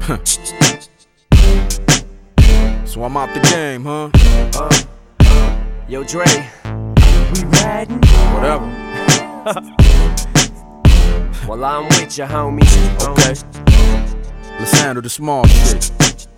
So I'm out the game, huh? Yo, Dre, we riding? Whatever. Well, I'm with you, homie. Okay. Let's handle the small shit.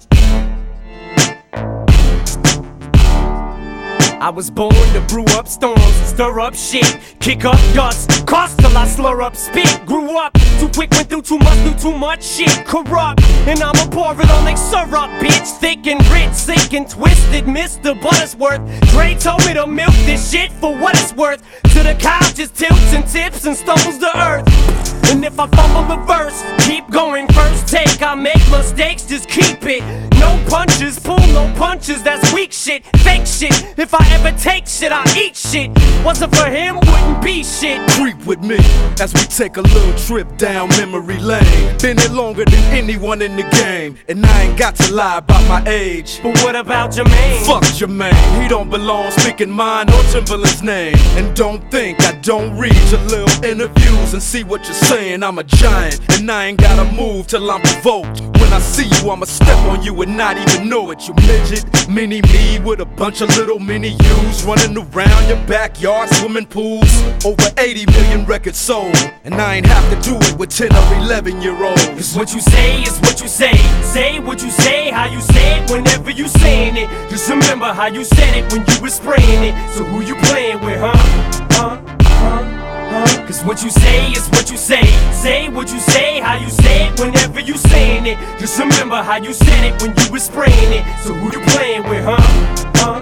I was born to brew up storms, stir up shit, kick up dust, cost till I slur up spit. Grew up too quick, went through too much shit, corrupt. And I'ma pour it on like syrup, bitch. Thick and rich, sick and twisted, Mr. Buttersworth. Dre told me to milk this shit for what it's worth. To the cow just tilts and tips and stumbles to earth. And if I fumble a verse, keep going, first take. I make mistakes, just keep it. No punches, pull no punches, that's weak shit, fake shit. If I ever take shit, I eat shit. Wasn't for him, wouldn't be shit. Creep with me as we take a little trip down memory lane. Been here longer than anyone in the game, and I ain't got to lie about my age. But what about Jermaine? Fuck Jermaine, he don't belong speaking mine or Timberland's name. And don't think I don't read your little interviews and see what you're saying. I'm a giant, and I ain't gotta move till I'm provoked. When I see you, I'ma step on you and not even know it. You midget, mini me with a bunch of little mini yous running around your backyard, swimming pools. Over 80 million records sold, and I ain't have to do it with 10 or 11-year-olds. Cause what you say is what you say. Say what you say, how you say it whenever you saying it. Just remember how you said it when you was spraying it. So who you playing with, huh? Cause what you say is what you say. Say what you say, how you say it whenever you saying it. Just remember how you said it when you was spraying it. So who you playing with, huh?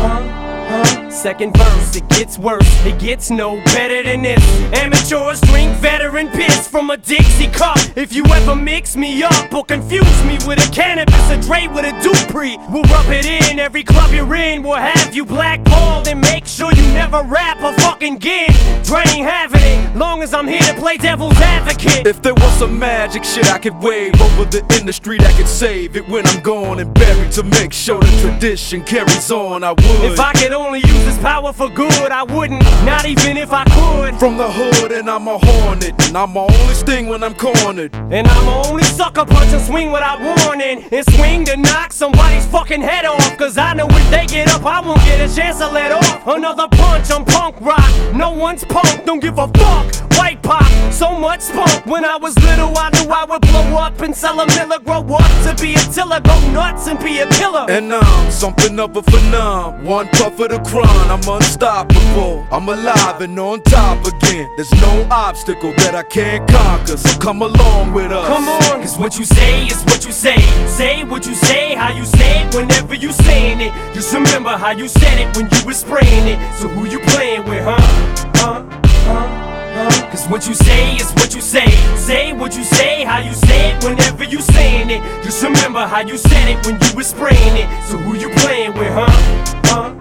Second verse, it gets worse, it gets no better than this. Amateurs drink veteran piss from a Dixie cup. If you ever mix me up or confuse me with a cannabis, a Dre with a Dupree, we'll rub it in every club you're in. We'll have you blackballed and make sure you never rap a fucking gig. Dre ain't having it, long as I'm here to play devil's advocate. If there was some magic shit I could wave over the industry that could save it when I'm gone and buried, to make sure the tradition carries on, I would. If I could only use this power for good, I wouldn't, not even if I could. From the hood, and I'm a hornet, and I'm my only sting when I'm cornered. And I'm only sucker punch and swing without warning, and swing to knock somebody's fucking head off. Cause I know if they get up, I won't get a chance to let off. Another punch, I'm punk rock, no one's punk, don't give a fuck. White pop, so much spunk. When I was little, I knew I would blow up and sell a miller. Grow up to be a tiller, go nuts and be a killer. And I'm something of a phenom, one puff of the crown. I'm unstoppable, I'm alive and on top again. There's no obstacle that I can't conquer, so come along with us. Come on, cause what you say is what you say. Say what you say, how you say it whenever you saying it. Just remember how you said it when you was spraying it. So who you playing with, huh? Cause what you say is what you say. Say what you say, how you say it whenever you saying it. Just remember how you said it when you was spraying it. So who you playing with, huh?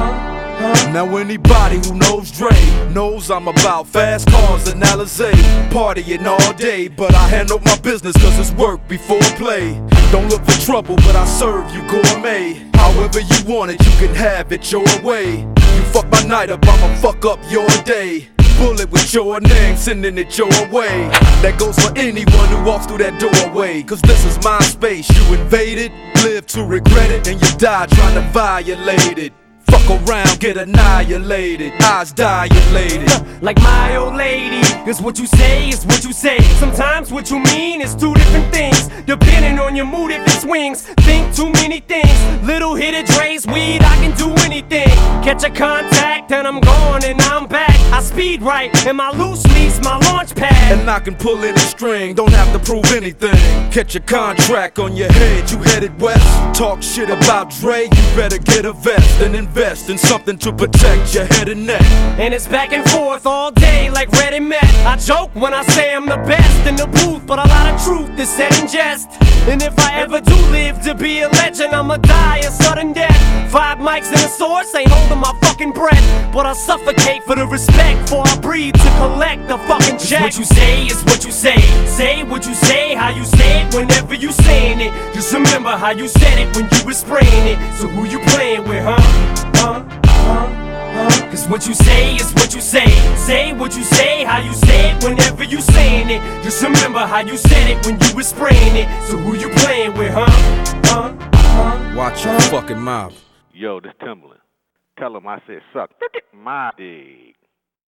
Now anybody who knows Dre knows I'm about fast cars and Alizé, partying all day, but I handle my business cause it's work before play. Don't look for trouble, but I serve you gourmet. However you want it, you can have it your way. You fuck my night up, I'ma fuck up your day. Bullet with your name, sending it your way. That goes for anyone who walks through that doorway. Cause this is my space, you invade it, live to regret it, and you die trying to violate it. Fuck around, get annihilated, eyes dilated. Like my old lady, cause what you say is what you say. Sometimes what you mean is two different things, depending on your mood if it swings. Think too many things, little hit of Dre's weed, I can do anything. Catch a contact and I'm gone and I'm back. I speed right and my loose lease, my launch pad. And I can pull any string, don't have to prove anything. Catch a contract on your head, you headed west. Talk shit about Dre, you better get a vest and invest in something to protect your head and neck. And it's back and forth all day like Red and Met. I joke when I say I'm the best in the booth, but a lot of truth is said in jest. And if I ever do live to be a legend, I'ma die a sudden death. 5 mics and a source, ain't holding my fucking breath, but I'll suffocate for the respect before I breathe to collect the fucking check. What you say is what you say. Say what you say, how you say it whenever you saying it. Just remember how you said it when you was spraying it. So who you playing with, huh? Cause what you say is what you say. Say what you say, how you say it whenever you saying it. Just remember how you said it when you was spraying it. So who you playing with, huh? Watch your fucking mouth. Yo, this Timbaland. Tell him I said suck my dick.